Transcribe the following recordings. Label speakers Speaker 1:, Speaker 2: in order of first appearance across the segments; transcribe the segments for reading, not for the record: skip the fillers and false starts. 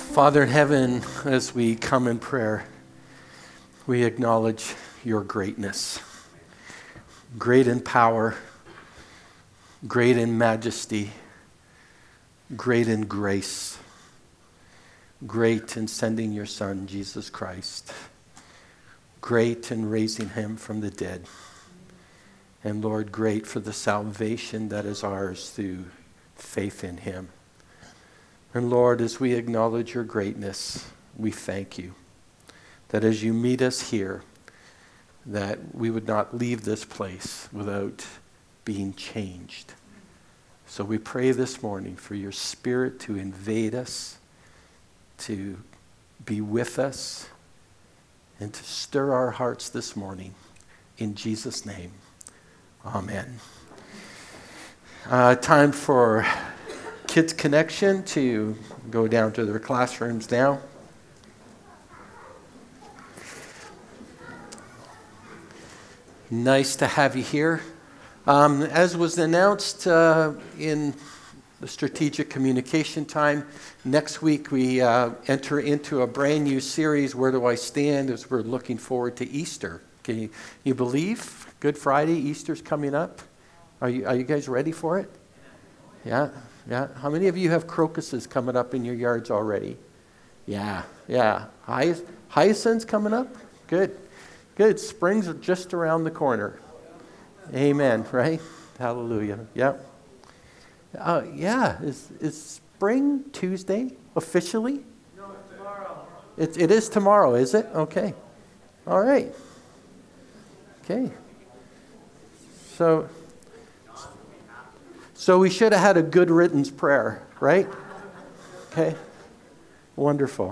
Speaker 1: Father in heaven, as we come in prayer, we acknowledge your greatness. Great in power, great in majesty, great in grace, great in sending your Son, Jesus Christ, great in raising him from the dead, and Lord, great for the salvation that is ours through faith in him. And Lord, as we acknowledge your greatness, we thank you that as you meet us here, that we would not leave this place without being changed. So we pray this morning for your Spirit to invade us, to be with us, and to stir our hearts this morning. In Jesus' name, amen. Time for Kids Connection to go down to their classrooms now. Nice to have you here. As was announced in the strategic communication time, next week we enter into a brand new series, Where Do I Stand, as we're looking forward to Easter. Can you believe Good Friday, Easter's coming up? Are you guys ready for it? Yeah. How many of you have crocuses coming up in your yards already? Yeah. Hyacinths coming up? Good. Spring's just around the corner. Amen, right? Hallelujah. Yep. Is spring Tuesday officially?
Speaker 2: No, tomorrow.
Speaker 1: It is tomorrow, is it? Okay. All right. Okay. So we should have had a good riddance prayer, right? Okay. Wonderful.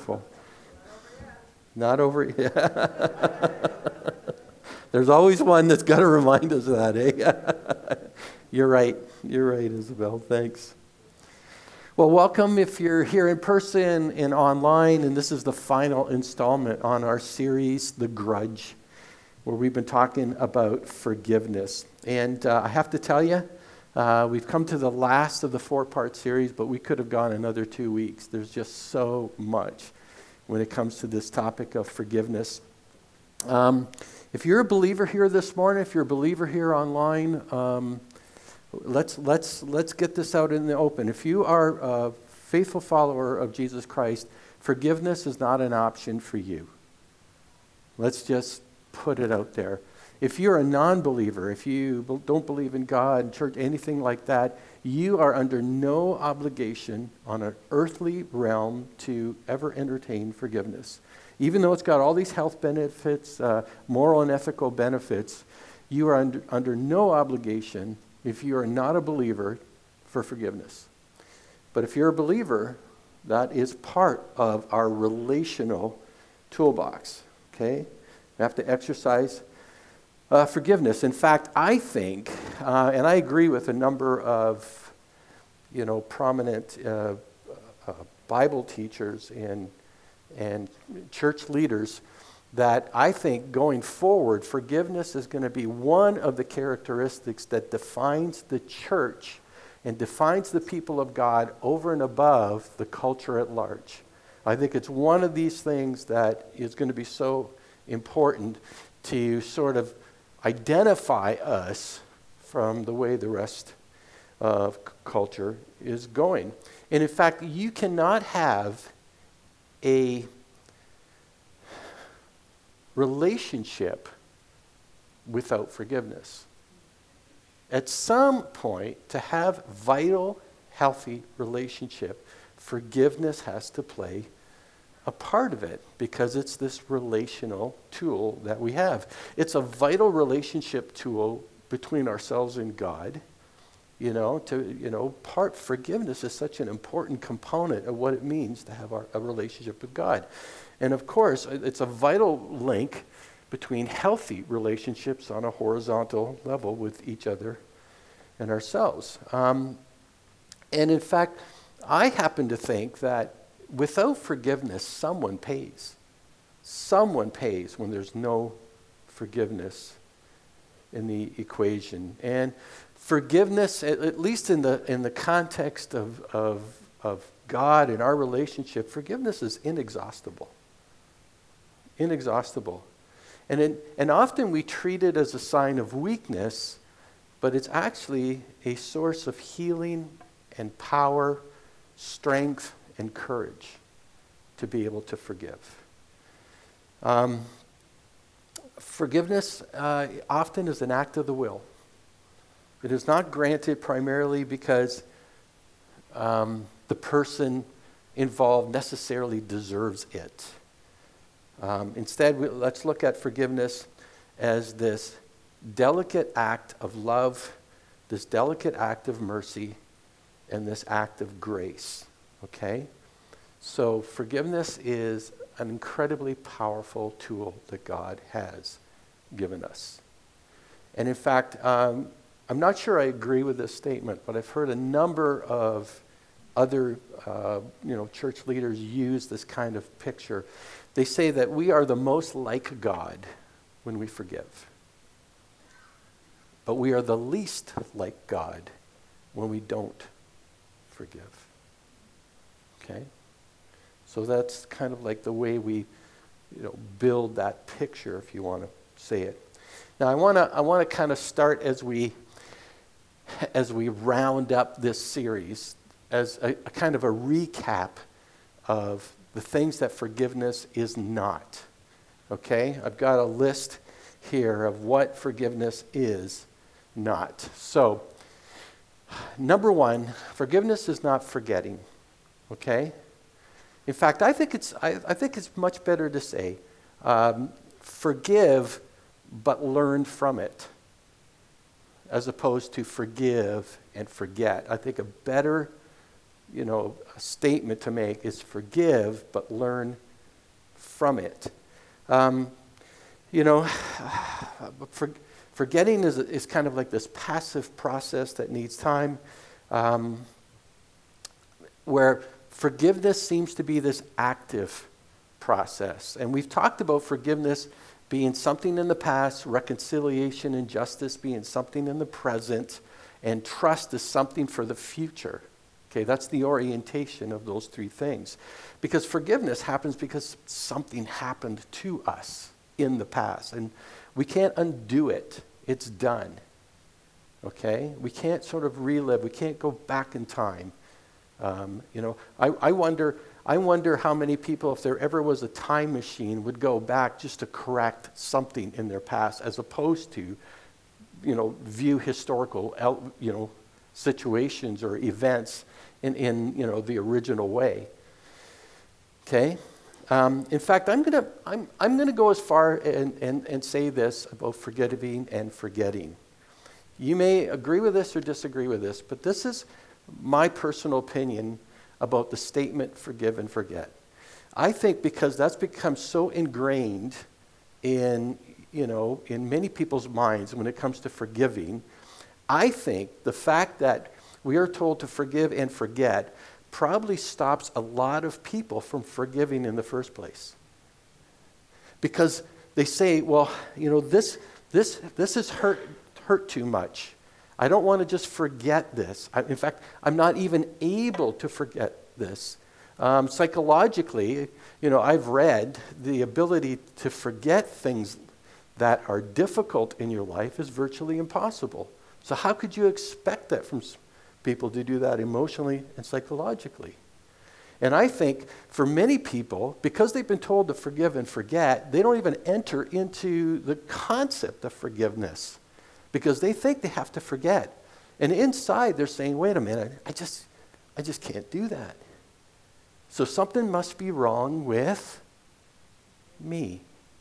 Speaker 1: Not over yet. There's always one that's got to remind us of that, eh? You're right, Isabel. Thanks. Well, welcome if you're here in person and online, and this is the final installment on our series, The Grudge, where we've been talking about forgiveness. And I have to tell you, we've come to the last of the 4-part series, but we could have gone another 2 weeks. There's just so much when it comes to this topic of forgiveness. If you're a believer here this morning, if you're a believer here online, let's get this out in the open. If you are a faithful follower of Jesus Christ, forgiveness is not an option for you. Let's just put it out there. If you're a non-believer, if you don't believe in God, church, anything like that, you are under no obligation on an earthly realm to ever entertain forgiveness. Even though it's got all these health benefits, moral and ethical benefits, you are under no obligation, if you are not a believer, for forgiveness. But if you're a believer, that is part of our relational toolbox, okay? We have to exercise forgiveness. In fact, I think, and I agree with a number of, prominent Bible teachers and church leaders, that I think going forward, forgiveness is going to be one of the characteristics that defines the church and defines the people of God over and above the culture at large. I think it's one of these things that is going to be so important to sort of identify us from the way the rest of culture is going. And in fact, you cannot have a relationship without forgiveness. At some point, to have vital, healthy relationship, forgiveness has to play a part of it, because it's this relational tool that we have. It's a vital relationship tool between ourselves and God. Forgiveness is such an important component of what it means to have a relationship with God. And of course, it's a vital link between healthy relationships on a horizontal level with each other and ourselves. And in fact, I happen to think that without forgiveness, someone pays. Someone pays when there's no forgiveness in the equation. And forgiveness, at least in the context of God and our relationship, forgiveness is inexhaustible. Inexhaustible. And often we treat it as a sign of weakness, but it's actually a source of healing and power, strength and courage to be able to forgive. Forgiveness often is an act of the will. It is not granted primarily because the person involved necessarily deserves it. Instead, let's look at forgiveness as this delicate act of love, this delicate act of mercy, and this act of grace. Okay? So forgiveness is an incredibly powerful tool that God has given us. And in fact, I'm not sure I agree with this statement, but I've heard a number of other church leaders use this kind of picture. They say that we are the most like God when we forgive. But we are the least like God when we don't forgive. Okay? So that's kind of like the way we build that picture, if you want to say it. Now I want to kind of start as we round up this series as a kind of a recap of the things that forgiveness is not. Okay? I've got a list here of what forgiveness is not. So, number one, forgiveness is not forgetting. Okay? In fact, I think it's much better to say, forgive but learn from it, as opposed to forgive and forget. I think a better a statement to make is forgive, but learn from it. Forgetting is kind of like this passive process that needs time, where forgiveness seems to be this active process. And we've talked about forgiveness being something in the past, reconciliation and justice being something in the present, and trust is something for the future. Okay, that's the orientation of those three things. Because forgiveness happens because something happened to us in the past. And we can't undo it. It's done. Okay? We can't sort of relive. We can't go back in time. I wonder how many people, if there ever was a time machine, would go back just to correct something in their past, as opposed to, view historical, situations or events in the original way. Okay? In fact, I'm gonna go as far and say this about forgiving and forgetting. You may agree with this or disagree with this, but this is my personal opinion about the statement forgive and forget. I think because that's become so ingrained in many people's minds when it comes to forgiving, I think the fact that we are told to forgive and forget probably stops a lot of people from forgiving in the first place. Because they say, well, this has hurt too much. I don't want to just forget this. In fact, I'm not even able to forget this. Psychologically, I've read the ability to forget things that are difficult in your life is virtually impossible. So how could you expect that from people to do that emotionally and psychologically? And I think for many people, because they've been told to forgive and forget, they don't even enter into the concept of forgiveness because they think they have to forget. And inside they're saying, wait a minute, I just can't do that. So something must be wrong with me.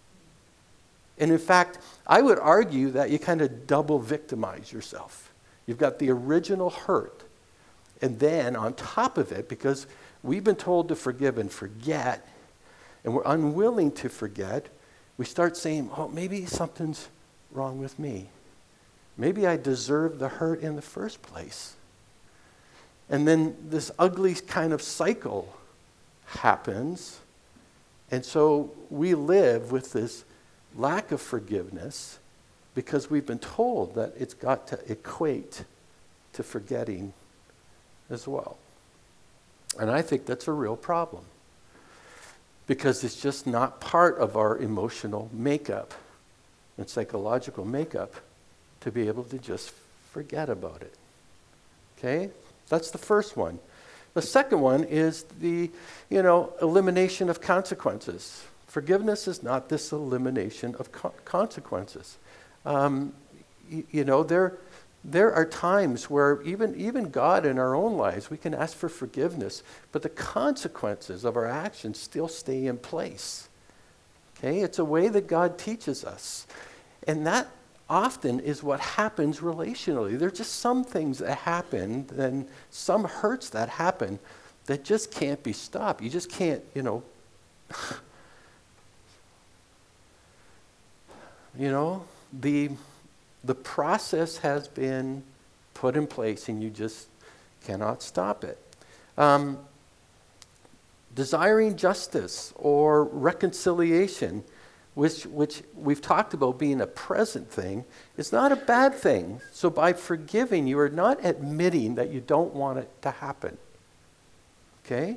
Speaker 1: And in fact, I would argue that you kind of double victimize yourself. You've got the original hurt. And then on top of it, because we've been told to forgive and forget, and we're unwilling to forget, we start saying, oh, maybe something's wrong with me. Maybe I deserve the hurt in the first place. And then this ugly kind of cycle happens. And so we live with this lack of forgiveness because we've been told that it's got to equate to forgetting as well. And I think that's a real problem because it's just not part of our emotional makeup and psychological makeup to be able to just forget about it. Okay? That's the first one. The second one is the, elimination of consequences. Forgiveness is not this elimination of consequences. There are times where even God in our own lives, we can ask for forgiveness, but the consequences of our actions still stay in place. Okay? It's a way that God teaches us. And that often is what happens relationally. There are just some things that happen, and some hurts that happen that just can't be stopped. You just can't, the process has been put in place and you just cannot stop it. Desiring justice or reconciliation, which we've talked about being a present thing, is not a bad thing. So by forgiving, you are not admitting that you don't want it to happen. Okay?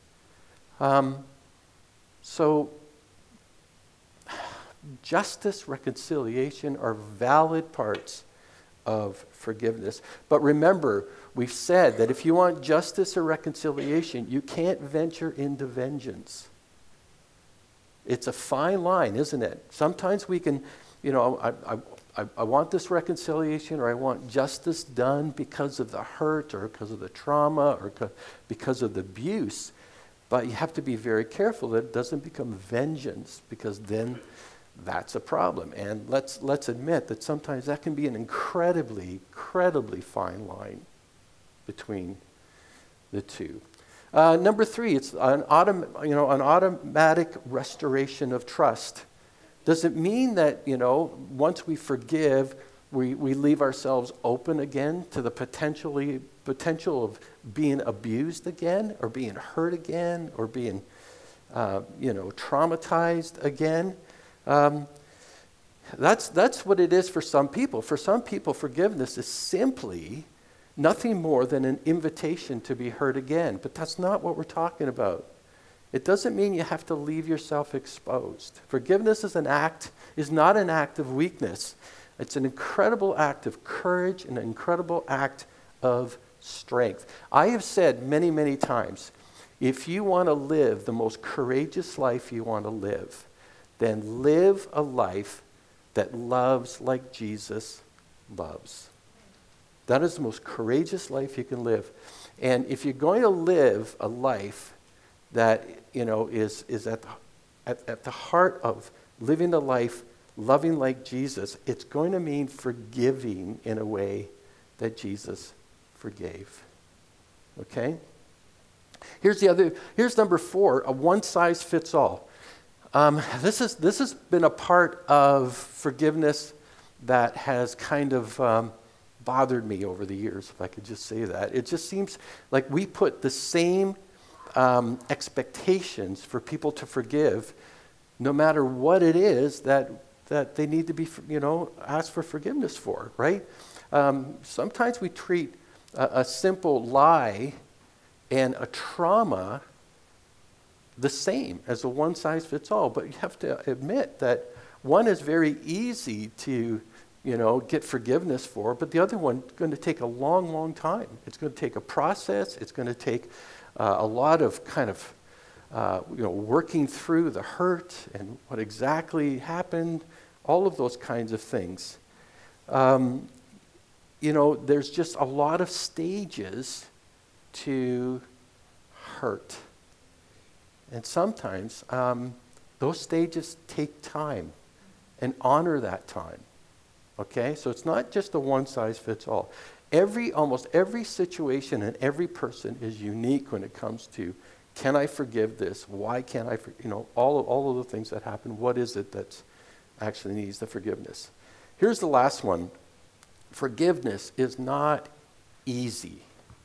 Speaker 1: So justice, reconciliation are valid parts of forgiveness. But remember, we've said that if you want justice or reconciliation, you can't venture into vengeance. It's a fine line, isn't it? Sometimes we can, I want this reconciliation or I want justice done because of the hurt or because of the trauma or because of the abuse. But you have to be very careful that it doesn't become vengeance, because then that's a problem. And let's admit that sometimes that can be an incredibly fine line between the two. Number 3, it's an automatic restoration of trust. Does it mean that, once we forgive, we leave ourselves open again to the potential of being abused again, or being hurt again, or being, traumatized again? That's what it is for some people. For some people, forgiveness is simply nothing more than an invitation to be hurt again. But that's not what we're talking about. It doesn't mean you have to leave yourself exposed. Forgiveness is not an act of weakness. It's an incredible act of courage and an incredible act of strength. I have said many, many times, if you want to live the most courageous life you want to live, then live a life that loves like Jesus loves. That is the most courageous life you can live. And if you're going to live a life that, is at the heart of living a life loving like Jesus, it's going to mean forgiving in a way that Jesus forgave. Okay? Here's number 4, a one-size-fits-all. This has been a part of forgiveness that has kind of bothered me over the years, if I could just say that. It just seems like we put the same expectations for people to forgive, no matter what it is that they need to be, asked for forgiveness for, right? Sometimes we treat a simple lie and a trauma the same as a one-size-fits-all, but you have to admit that one is very easy to get forgiveness for, but the other one is going to take a long, long time. It's going to take a process. It's going to take a lot of kind of, working through the hurt and what exactly happened, all of those kinds of things. There's just a lot of stages to hurt. And sometimes those stages take time, and honor that time. Okay, so it's not just a one-size-fits-all. Almost every situation and every person is unique when it comes to, can I forgive this? Why can't I? All of the things that happen. What is it that actually needs the forgiveness? Here's the last one. Forgiveness is not easy.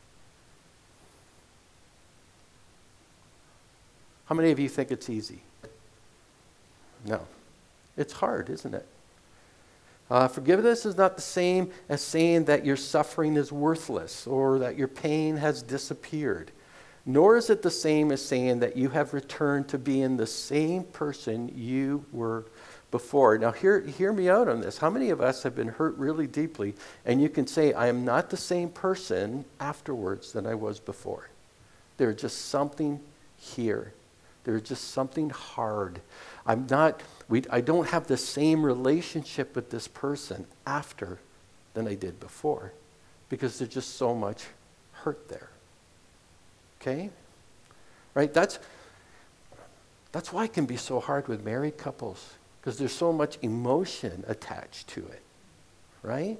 Speaker 1: How many of you think it's easy? No. It's hard, isn't it? Forgiveness is not the same as saying that your suffering is worthless or that your pain has disappeared. nor is it the same as saying that you have returned to being the same person you were before. Now, hear me out on this. How many of us have been hurt really deeply, and you can say, I am not the same person afterwards than I was before? There's just something here. There's just something hard. I don't have the same relationship with this person after than I did before, because there's just so much hurt there. Okay? Right? That's why it can be so hard with married couples, because there's so much emotion attached to it. Right?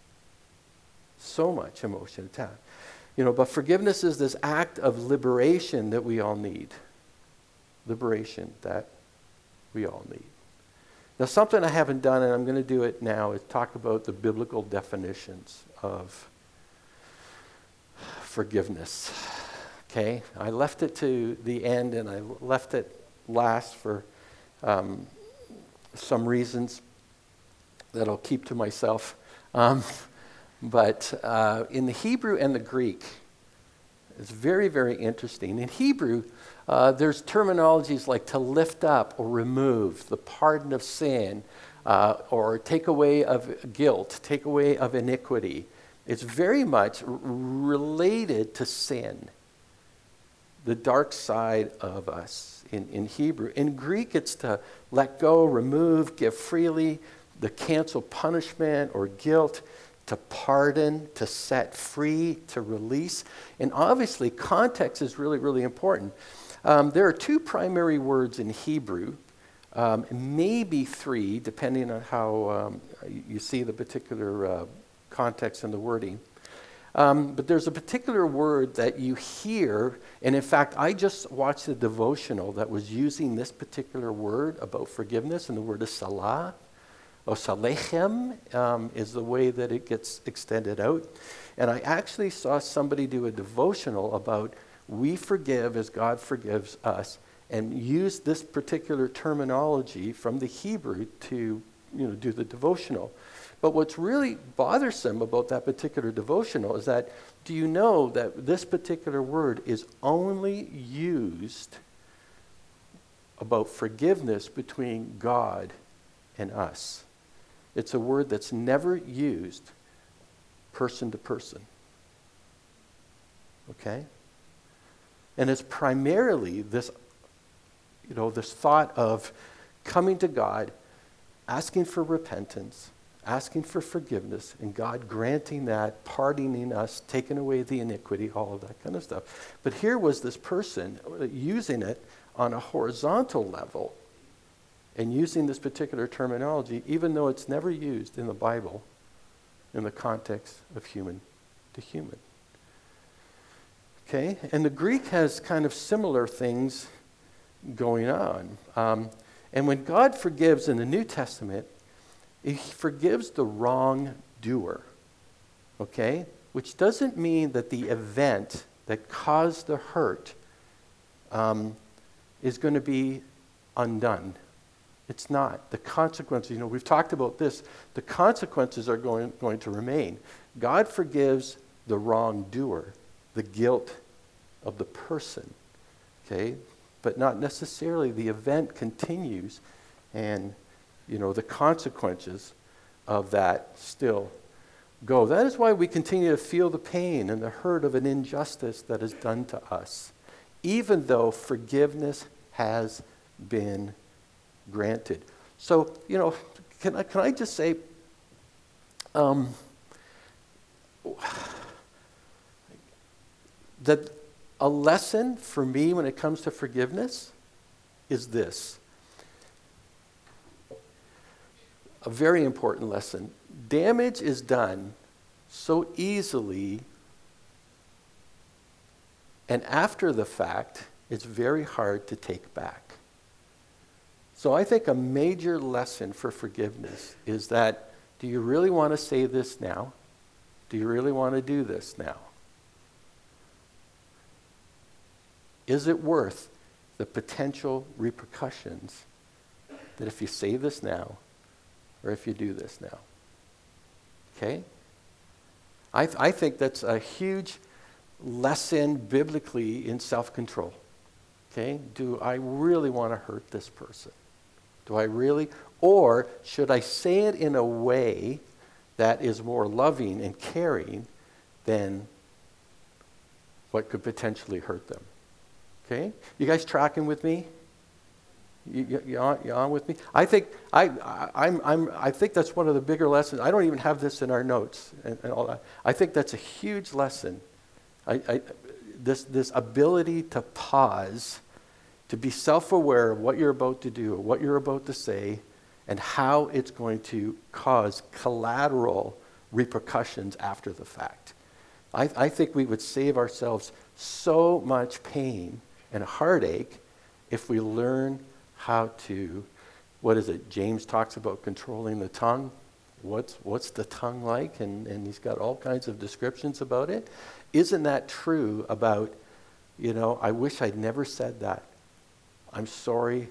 Speaker 1: So much emotion attached. But forgiveness is this act of liberation that we all need. Liberation that we all need. Now, something I haven't done, and I'm going to do it now, is talk about the biblical definitions of forgiveness. Okay? I left it to the end, and I left it last for some reasons that I'll keep to myself. But in the Hebrew and the Greek, it's very, very interesting. In Hebrew, there's terminologies like to lift up or remove, the pardon of sin, or take away of guilt, take away of iniquity. It's very much related to sin, the dark side of us in Hebrew. In Greek, it's to let go, remove, give freely, to cancel punishment or guilt, to pardon, to set free, to release. And obviously, context is really, really important. There are two primary words in Hebrew, maybe three, depending on how you see the particular context and the wording. But there's a particular word that you hear, and in fact, I just watched a devotional that was using this particular word about forgiveness, and the word is salah. Or salechem is the way that it gets extended out. And I actually saw somebody do a devotional about we forgive as God forgives us, and use this particular terminology from the Hebrew to do the devotional. But what's really bothersome about that particular devotional is that, do you know that this particular word is only used about forgiveness between God and us? It's a word that's never used person to person. Okay? And it's primarily this, this thought of coming to God, asking for repentance, asking for forgiveness, and God granting that, pardoning us, taking away the iniquity, all of that kind of stuff. But here was this person using it on a horizontal level, and using this particular terminology, even though it's never used in the Bible in the context of human to human. Okay? And the Greek has kind of similar things going on. And when God forgives in the New Testament, He forgives the wrongdoer. Okay? Which doesn't mean that the event that caused the hurt is going to be undone. It's not. The consequences, we've talked about this. The consequences are going to remain. God forgives the wrongdoer, the guilt of the person, okay? But not necessarily the event continues, and, the consequences of that still go. That is why we continue to feel the pain and the hurt of an injustice that is done to us, even though forgiveness has been granted. So, can I just say, that a lesson for me when it comes to forgiveness is this. A very important lesson. Damage is done so easily, and after the fact, it's very hard to take back. So I think a major lesson for forgiveness is that, do you really want to say this now? Do you really want to do this now? Is it worth the potential repercussions that if you say this now, or if you do this now? Okay? I think that's a huge lesson biblically in self-control. Okay? Do I really want to hurt this person? Do I really? Or should I say it in a way that is more loving and caring than what could potentially hurt them? Okay? You guys tracking with me? You on with me? I think I think that's one of the bigger lessons. I don't even have this in our notes and all that. I think that's a huge lesson. This ability to pause, to be self-aware of what you're about to do, what you're about to say, and how it's going to cause collateral repercussions after the fact. I think we would save ourselves so much pain and heartache if we learn how to, what is it? James talks about controlling the tongue. What's the tongue like? And he's got all kinds of descriptions about it. Isn't that true about, I wish I'd never said that. I'm sorry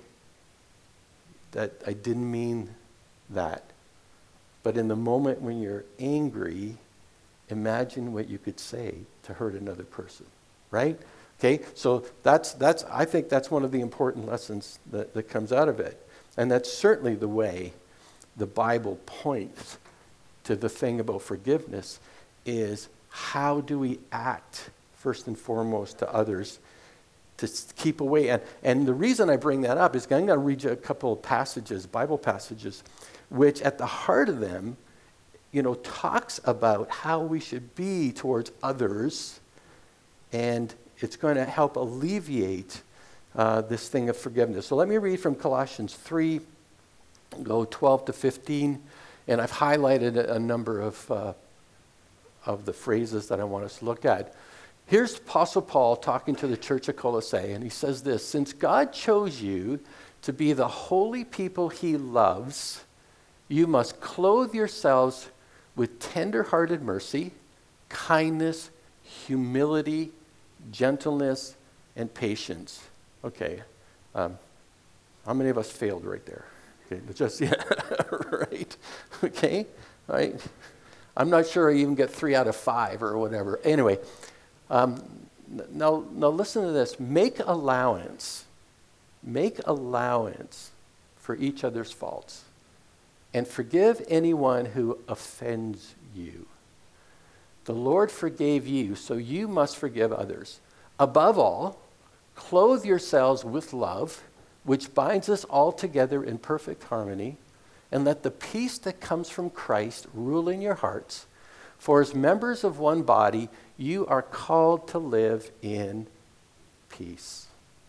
Speaker 1: that I didn't mean that. But in the moment when you're angry, imagine what you could say to hurt another person, right? Okay, so I think that's one of the important lessons that comes out of it. And that's certainly the way the Bible points to the thing about forgiveness is how do we act first and foremost to others to keep away. And the reason I bring that up is I'm going to read you a couple of passages, Bible passages, which at the heart of them, talks about how we should be towards others, and it's going to help alleviate this thing of forgiveness. So let me read from Colossians 3, go 12 to 15, and I've highlighted a number of the phrases that I want us to look at. Here's Apostle Paul talking to the church of Colossae, and he says this: since God chose you to be the holy people he loves, you must clothe yourselves with tender-hearted mercy, kindness, humility, gentleness, and patience. Okay. How many of us failed right there? Okay, right? Okay, right? I'm not sure I even get 3 out of 5 or whatever. Anyway, now listen to this. Make allowance for each other's faults, and forgive anyone who offends you. The Lord forgave you, so you must forgive others. Above all, clothe yourselves with love, which binds us all together in perfect harmony, and let the peace that comes from Christ rule in your hearts. For as members of one body, you are called to live in peace.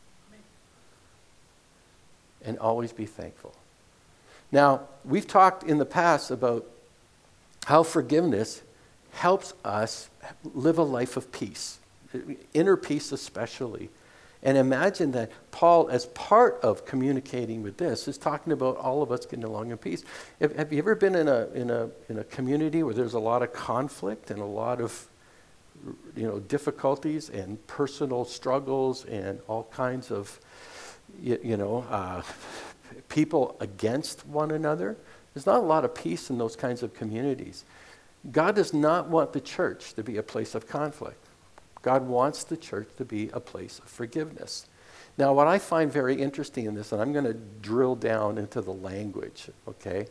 Speaker 1: And always be thankful. Now, we've talked in the past about how forgiveness helps us live a life of peace, inner peace especially. And imagine that Paul, as part of communicating with this, is talking about all of us getting along in peace. Have you ever been in a community where there's a lot of conflict and a lot of difficulties and personal struggles and all kinds of people against one another? There's not a lot of peace in those kinds of communities. God does not want the church to be a place of conflict. God wants the church to be a place of forgiveness. Now, what I find very interesting in this, and I'm going to drill down into the language, okay?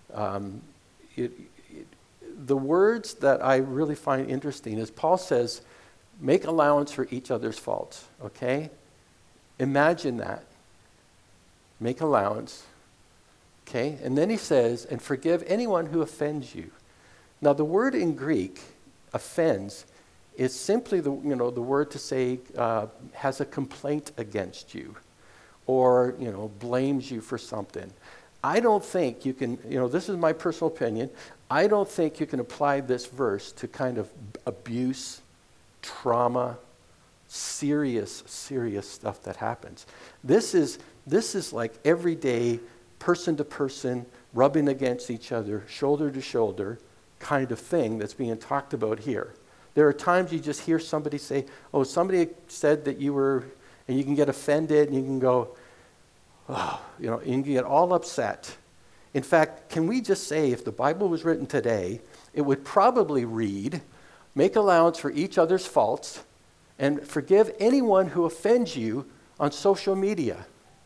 Speaker 1: The words that I really find interesting is Paul says, make allowance for each other's faults, okay? Imagine that. Make allowance, okay? And then he says, and forgive anyone who offends you. Now, the word in Greek, offends, is simply the word to say has a complaint against you or, blames you for something. I don't think you can, this is my personal opinion, I don't think you can apply this verse to kind of abuse, trauma, serious stuff that happens. This is like everyday, person to person, rubbing against each other, shoulder to shoulder kind of thing that's being talked about here. There are times you just hear somebody say, oh, somebody said that you were, and you can get offended and you can go, oh, and you can get all upset. In fact, can we just say if the Bible was written today, it would probably read, make allowance for each other's faults, And forgive anyone who offends you on social media.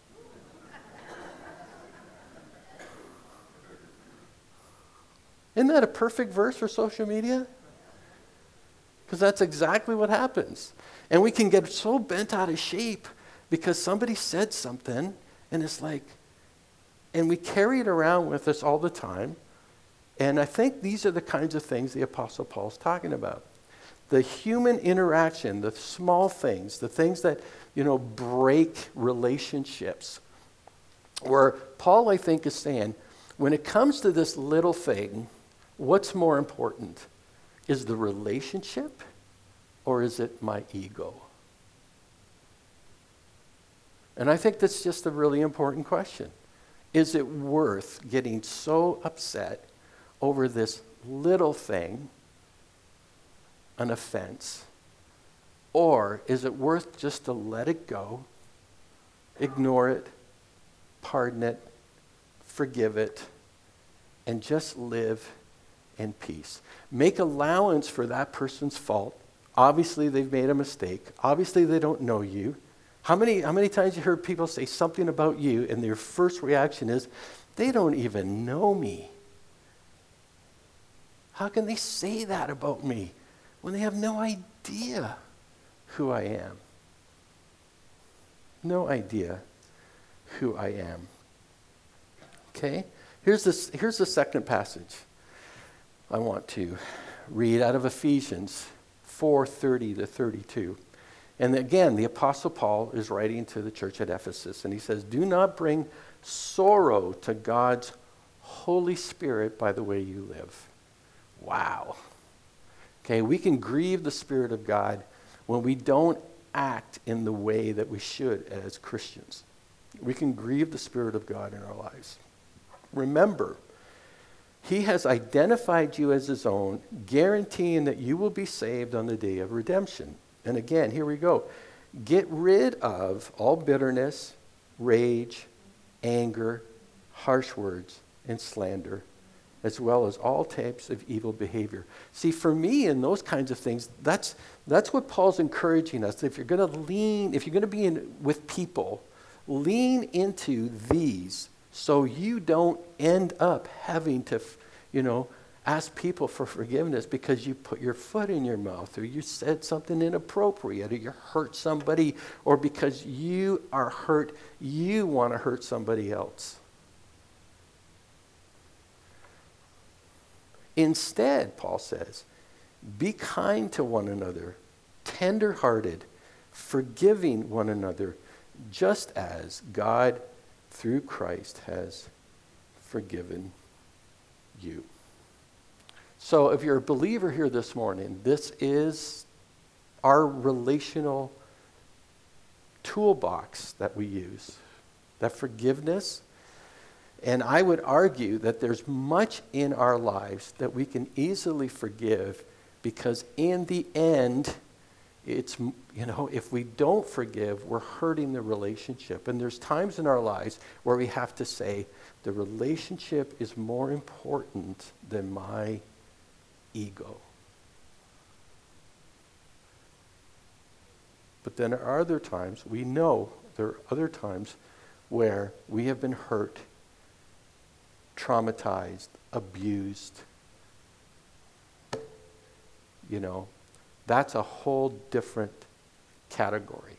Speaker 1: Isn't that a perfect verse for social media? Because that's exactly what happens. And we can get so bent out of shape because somebody said something, and it's like, and we carry it around with us all the time. And I think these are the kinds of things the Apostle Paul's talking about. The human interaction, the small things, the things that, break relationships. Where Paul, I think, is saying, when it comes to this little thing, what's more important? Is the relationship or is it my ego? And I think that's just a really important question. Is it worth getting so upset over this little thing, an offense, or is it worth just to let it go, ignore it, pardon it, forgive it, and just live in peace? Make allowance for that person's fault. Obviously, they've made a mistake. Obviously, they don't know you. How many times you heard people say something about you and their first reaction is, they don't even know me. How can they say that about me when they have no idea who I am? No idea who I am. Okay? Here's the second passage I want to read out of Ephesians 4:30 to 32. And again, the Apostle Paul is writing to the church at Ephesus, and he says, do not bring sorrow to God's Holy Spirit by the way you live. Wow. Okay, we can grieve the Spirit of God when we don't act in the way that we should as Christians. We can grieve the Spirit of God in our lives. Remember, he has identified you as his own, guaranteeing that you will be saved on the day of redemption. And again, here we go. Get rid of all bitterness, rage, anger, harsh words, and slander, as well as all types of evil behavior. See, for me, in those kinds of things, that's what Paul's encouraging us. If you're going to be with people, lean into these so you don't end up having to, ask people for forgiveness because you put your foot in your mouth or you said something inappropriate or you hurt somebody, or because you are hurt, you want to hurt somebody else. Instead, Paul says, be kind to one another, tender-hearted, forgiving one another, just as God, through Christ, has forgiven you. So if you're a believer here this morning, this is our relational toolbox that we use, that forgiveness. And I would argue that there's much in our lives that we can easily forgive, because in the end, it's, if we don't forgive, we're hurting the relationship. And there's times in our lives where we have to say, the relationship is more important than my ego. But then there are other times, where we have been hurt, traumatized, abused. That's a whole different category.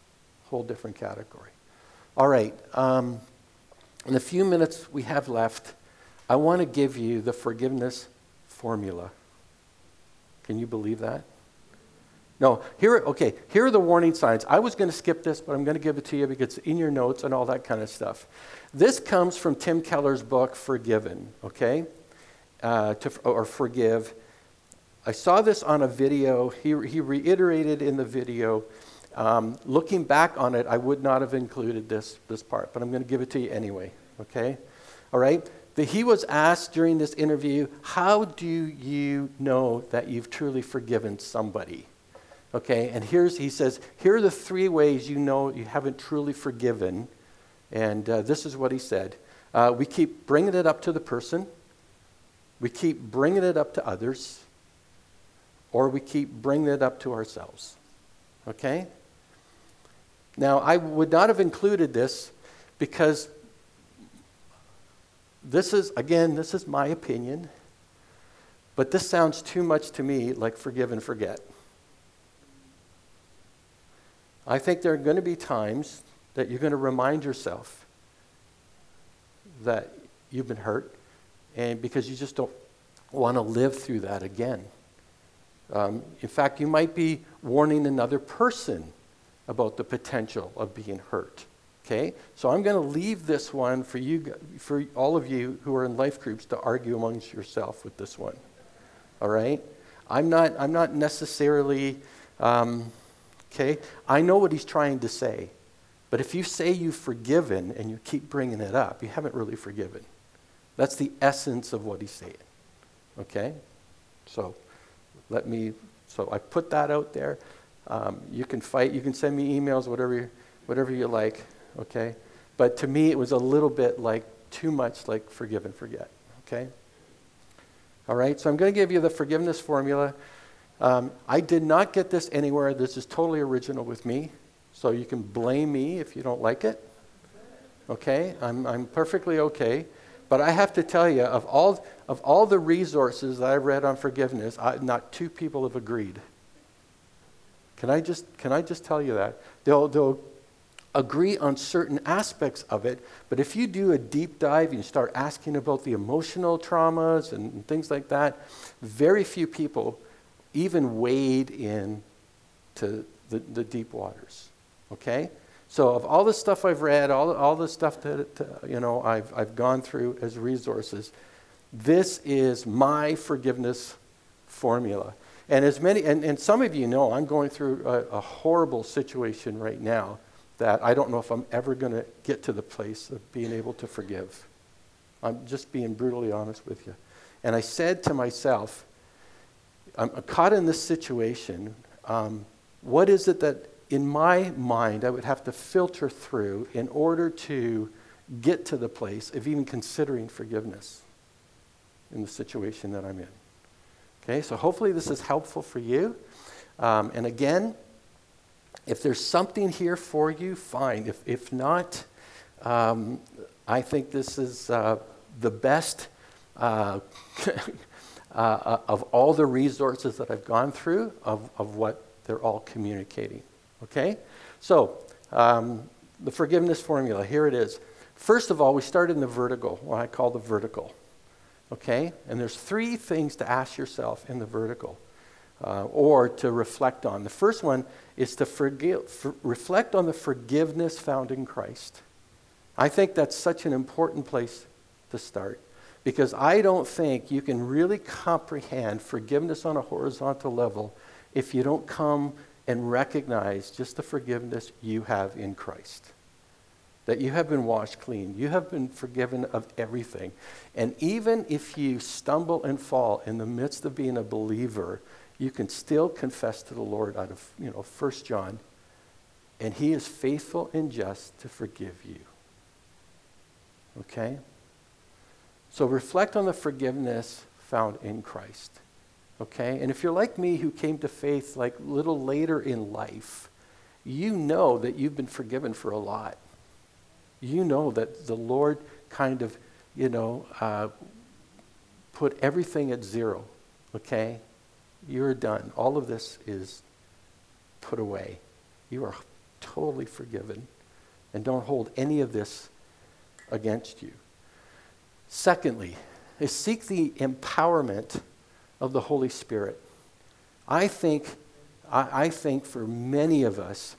Speaker 1: All right. In the few minutes we have left, I want to give you the forgiveness formula. Can you believe that? No, here are the warning signs. I was going to skip this, but I'm going to give it to you because it's in your notes and all that kind of stuff. This comes from Tim Keller's book, Forgiven, okay? Or Forgive. I saw this on a video. He reiterated in the video. Looking back on it, I would not have included this part, but I'm going to give it to you anyway, okay? All right? He was asked during this interview, how do you know that you've truly forgiven somebody? Okay, and he says, here are the 3 ways you know you haven't truly forgiven. And this is what he said. We keep bringing it up to the person. We keep bringing it up to others. Or we keep bringing it up to ourselves. Okay? Now, I would not have included this because this is my opinion, but this sounds too much to me like forgive and forget. I think there are going to be times that you're going to remind yourself that you've been hurt, and because you just don't want to live through that again. In fact, you might be warning another person about the potential of being hurt. Okay? So I'm going to leave this one for you, for all of you who are in life groups, to argue amongst yourself with this one. All right? I'm not necessarily okay. I know what he's trying to say, but if you say you've forgiven and you keep bringing it up, you haven't really forgiven. That's the essence of what he's saying. Okay? So I put that out there. You can fight. You can send me emails, whatever you like. Okay? But to me, it was a little bit like too much like forgive and forget. Okay? All right? So I'm going to give you the forgiveness formula. I did not get this anywhere. This is totally original with me. So you can blame me if you don't like it. Okay? I'm perfectly okay. But I have to tell you, of all the resources that I've read on forgiveness, not two people have agreed. Can I just tell you that? They'll agree on certain aspects of it, but if you do a deep dive and you start asking about the emotional traumas and things like that, very few people even wade in to the deep waters. Okay? So of all the stuff I've read, all the stuff that I've gone through as resources, this is my forgiveness formula. And and some of you know I'm going through a horrible situation right now that I don't know if I'm ever going to get to the place of being able to forgive. I'm just being brutally honest with you. And I said to myself, I'm caught in this situation. What is it that in my mind I would have to filter through in order to get to the place of even considering forgiveness in the situation that I'm in? Okay, so hopefully this is helpful for you. And again, if there's something here for you, fine. If not, I think this is the best of all the resources that I've gone through of what they're all communicating. Okay? So, the forgiveness formula, here it is. First of all, we start in the vertical, what I call the vertical. Okay? And there's 3 things to ask yourself in the vertical, or to reflect on. The first one is to reflect on the forgiveness found in Christ. I think that's such an important place to start, because I don't think you can really comprehend forgiveness on a horizontal level if you don't come and recognize just the forgiveness you have in Christ. That you have been washed clean. You have been forgiven of everything. And even if you stumble and fall in the midst of being a believer, you can still confess to the Lord out of 1 John, and he is faithful and just to forgive you. Okay? So reflect on the forgiveness found in Christ. Okay? And if you're like me, who came to faith like a little later in life, you know that you've been forgiven for a lot. You know that the Lord kind of, put everything at 0. Okay? You're done. All of this is put away. You are totally forgiven. And don't hold any of this against you. Secondly, is seek the empowerment of the Holy Spirit. I think for many of us,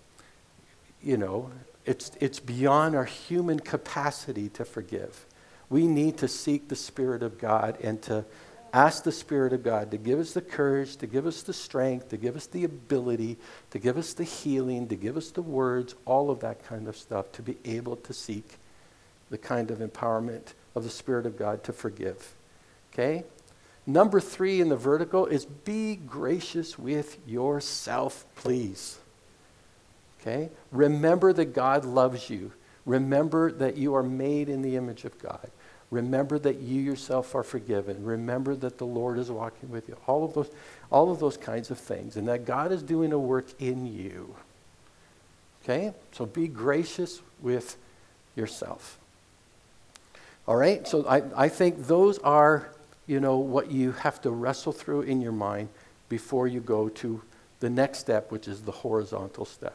Speaker 1: it's beyond our human capacity to forgive. We need to seek the Spirit of God and to ask the Spirit of God to give us the courage, to give us the strength, to give us the ability, to give us the healing, to give us the words, all of that kind of stuff, to be able to seek the kind of empowerment of the Spirit of God to forgive. Okay? Number 3 in the vertical is be gracious with yourself, please. Okay? Remember that God loves you. Remember that you are made in the image of God. Remember that you yourself are forgiven. Remember that the Lord is walking with you. All of those kinds of things. And that God is doing a work in you. Okay? So be gracious with yourself. All right? So I think those are, what you have to wrestle through in your mind before you go to the next step, which is the horizontal step.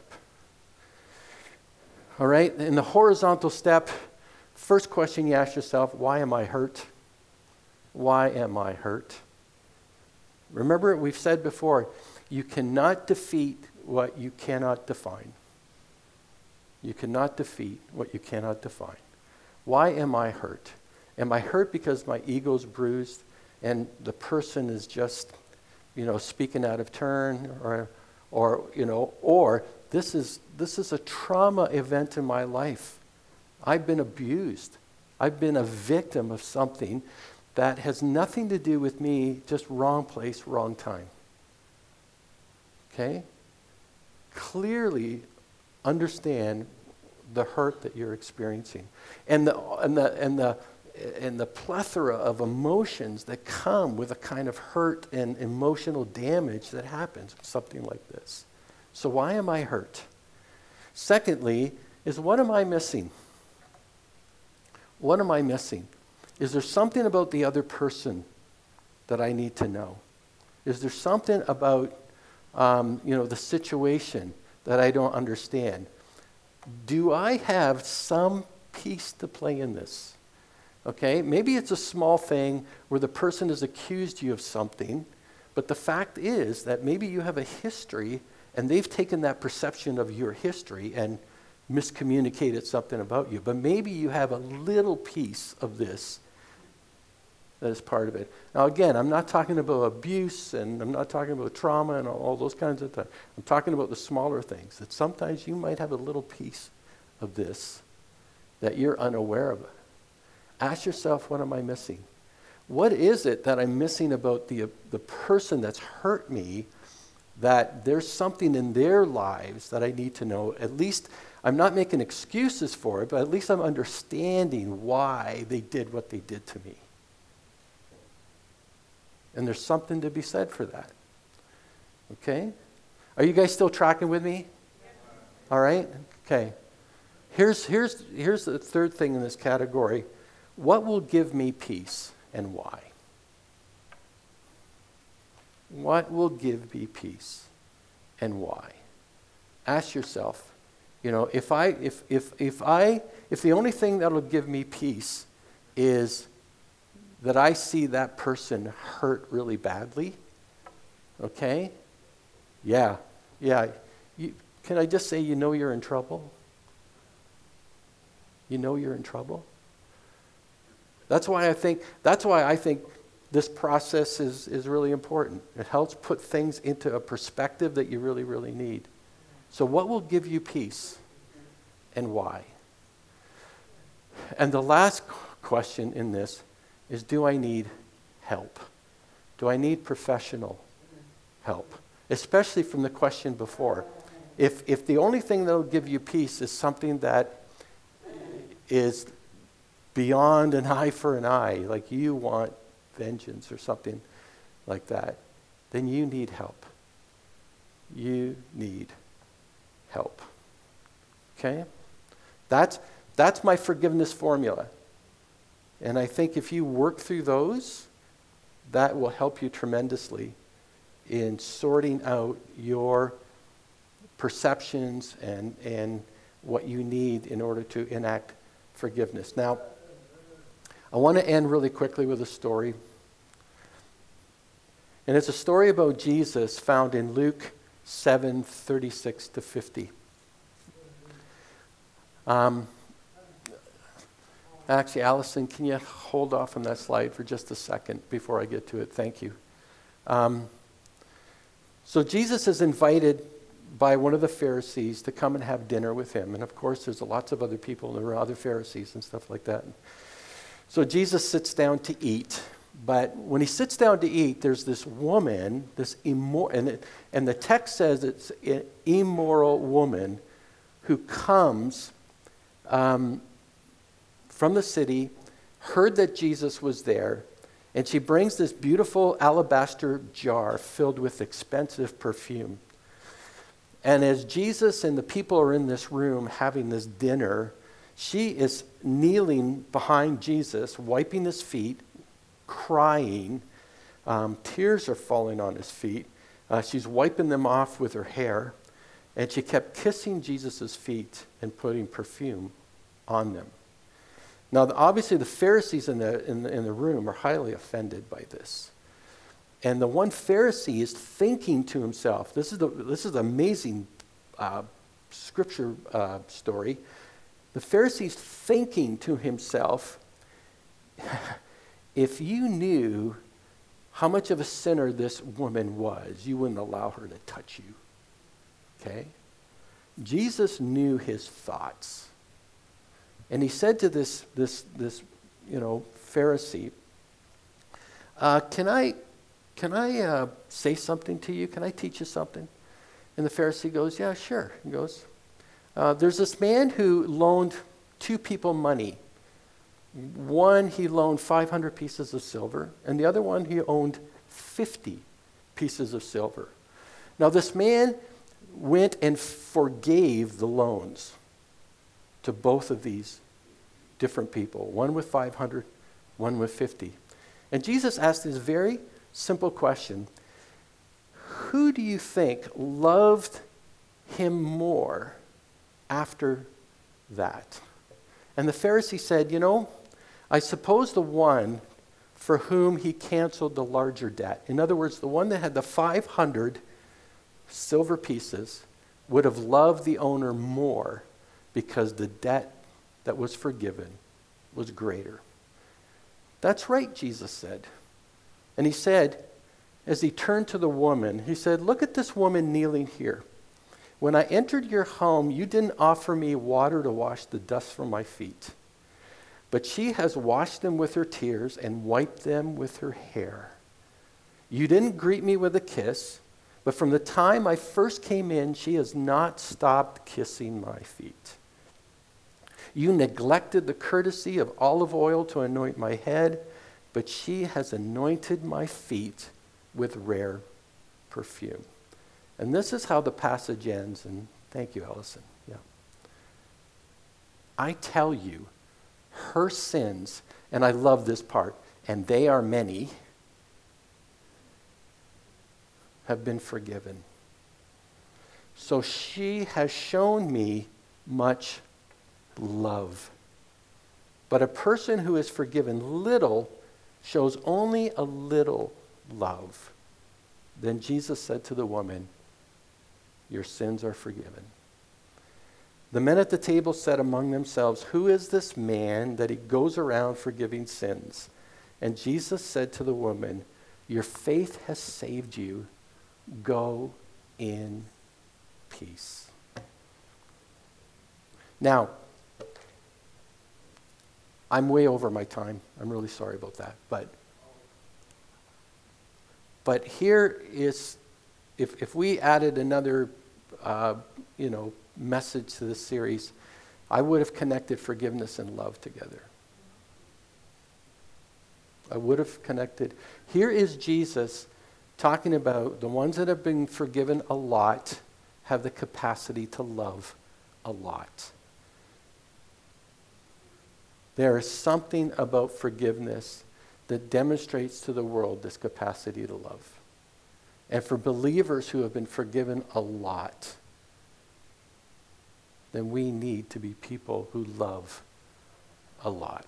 Speaker 1: All right? In the horizontal step, first question you ask yourself, why am I hurt? Why am I hurt? Remember, we've said before, you cannot defeat what you cannot define. You cannot defeat what you cannot define. Why am I hurt? Am I hurt because my ego's bruised and the person is just, speaking out of turn, or this is a trauma event in my life. I've been abused. I've been a victim of something that has nothing to do with me, just wrong place, wrong time. Okay? Clearly understand the hurt that you're experiencing. And the plethora of emotions that come with a kind of hurt and emotional damage that happens, something like this. So why am I hurt? Secondly, is what am I missing? What am I missing? Is there something about the other person that I need to know? Is there something about, the situation that I don't understand? Do I have some piece to play in this? Okay, maybe it's a small thing where the person has accused you of something, but the fact is that maybe you have a history and they've taken that perception of your history and miscommunicated something about you. But maybe you have a little piece of this that is part of it. Now again, I'm not talking about abuse and I'm not talking about trauma and all those kinds of things. I'm talking about the smaller things, that sometimes you might have a little piece of this that you're unaware of. Ask yourself, what am I missing? What is it that I'm missing about the person that's hurt me, that there's something in their lives that I need to know? At least I'm not making excuses for it, but at least I'm understanding why they did what they did to me. And there's something to be said for that. Okay? Are you guys still tracking with me? All right? Okay. Here's the third thing in this category. What will give me peace and why? What will give me peace and why? Ask yourself, if the only thing that'll give me peace is that I see that person hurt really badly, okay? Yeah. Can I just say, you're in trouble? You're in trouble? That's why I think this process is really important. It helps put things into a perspective that you really, really need. So what will give you peace and why? And the last question in this is, do I need help? Do I need professional help? Especially from the question before. If the only thing that will give you peace is something that is beyond an eye for an eye, like you want vengeance or something like that, then you need help. You need help. Okay? That's my forgiveness formula. And I think if you work through those, that will help you tremendously in sorting out your perceptions and what you need in order to enact forgiveness. Now, I want to end really quickly with a story. And it's a story about Jesus found in Luke 7:36 to 50. Actually, Allison, can you hold off on that slide for just a second before I get to it? Thank you. So Jesus is invited by one of the Pharisees to come and have dinner with him. And of course, there's lots of other people. There were other Pharisees and stuff like that. So Jesus sits down to eat. But when he sits down to eat, there's this woman, and the text says it's an immoral woman who comes from the city. heard that Jesus was there, and she brings this beautiful alabaster jar filled with expensive perfume. And as Jesus and the people are in this room having this dinner, she is kneeling behind Jesus, wiping his feet, crying. Tears are falling on his feet. She's wiping them off with her hair. And she kept kissing Jesus' feet and putting perfume on them. Now, obviously, the Pharisees in the room are highly offended by this. And the one Pharisee is thinking to himself, this is an amazing scripture story. The Pharisee is thinking to himself, if you knew how much of a sinner this woman was, you wouldn't allow her to touch you. Okay? Jesus knew his thoughts. And he said to this Pharisee, can I say something to you? Can I teach you something? And the Pharisee goes, yeah, sure. He goes, there's this man who loaned 2 people money. One, he loaned 500 pieces of silver, and the other one, he owned 50 pieces of silver. Now, this man went and forgave the loans to both of these different people, one with 500, one with 50. And Jesus asked this very simple question: who do you think loved him more after that? And the Pharisee said, I suppose the one for whom he canceled the larger debt. In other words, the one that had the 500 silver pieces would have loved the owner more because the debt that was forgiven was greater. That's right, Jesus said. And he said, as he turned to the woman, he said, look at this woman kneeling here. When I entered your home, you didn't offer me water to wash the dust from my feet. But she has washed them with her tears and wiped them with her hair. You didn't greet me with a kiss, but from the time I first came in, she has not stopped kissing my feet. You neglected the courtesy of olive oil to anoint my head, but she has anointed my feet with rare perfume. And this is how the passage ends, and thank you, Allison. Yeah. I tell you, her sins, and I love this part, and they are many, have been forgiven. So she has shown me much love. But a person who is forgiven little shows only a little love. Then Jesus said to the woman, your sins are forgiven. The men at the table said among themselves, who is this man that he goes around forgiving sins? And Jesus said to the woman, your faith has saved you. Go in peace. Now, I'm way over my time. I'm really sorry about that. But here is, if we added another, message to this series, I would have connected forgiveness and love together. I would have connected. Here is Jesus talking about the ones that have been forgiven a lot have the capacity to love a lot. There is something about forgiveness that demonstrates to the world this capacity to love. And for believers who have been forgiven a lot, then we need to be people who love a lot.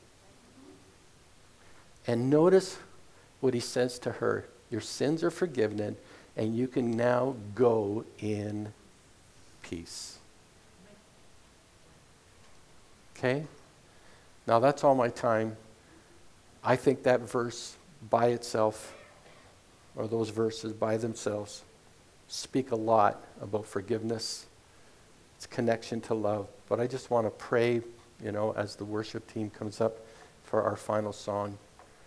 Speaker 1: And notice what he says to her. Your sins are forgiven, and you can now go in peace. Okay? Now that's all my time. I think that verse by itself, or those verses by themselves, speak a lot about forgiveness, its connection to love. But I just want to pray, as the worship team comes up for our final song.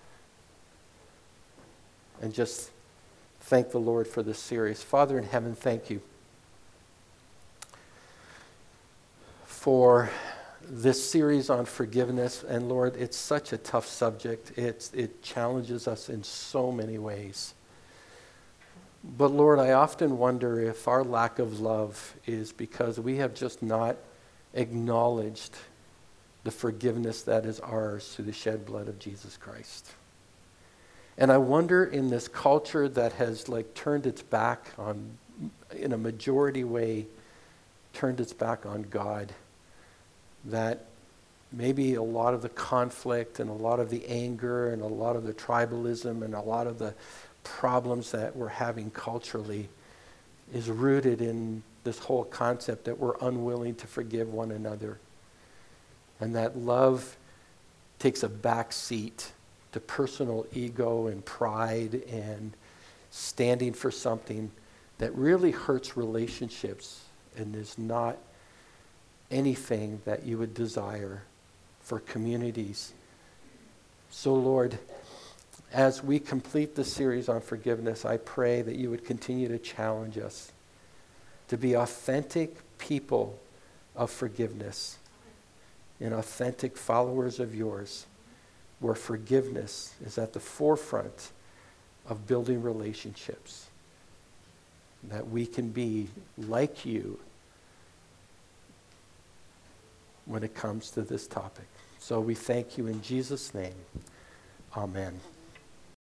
Speaker 1: And just thank the Lord for this series. Father in heaven, thank you for this series on forgiveness, and Lord, it's such a tough subject. It challenges us in so many ways. But Lord, I often wonder if our lack of love is because we have just not acknowledged the forgiveness that is ours through the shed blood of Jesus Christ. And I wonder, in this culture that has turned its back on, in a majority way, turned its back on God, that maybe a lot of the conflict and a lot of the anger and a lot of the tribalism and a lot of the problems that we're having culturally is rooted in this whole concept that we're unwilling to forgive one another, and that love takes a back seat to personal ego and pride and standing for something that really hurts relationships and is not anything that you would desire for communities. So Lord, as we complete the series on forgiveness, I pray that you would continue to challenge us to be authentic people of forgiveness and authentic followers of yours, where forgiveness is at the forefront of building relationships, that we can be like you when it comes to this topic. So we thank you in Jesus' name. Amen.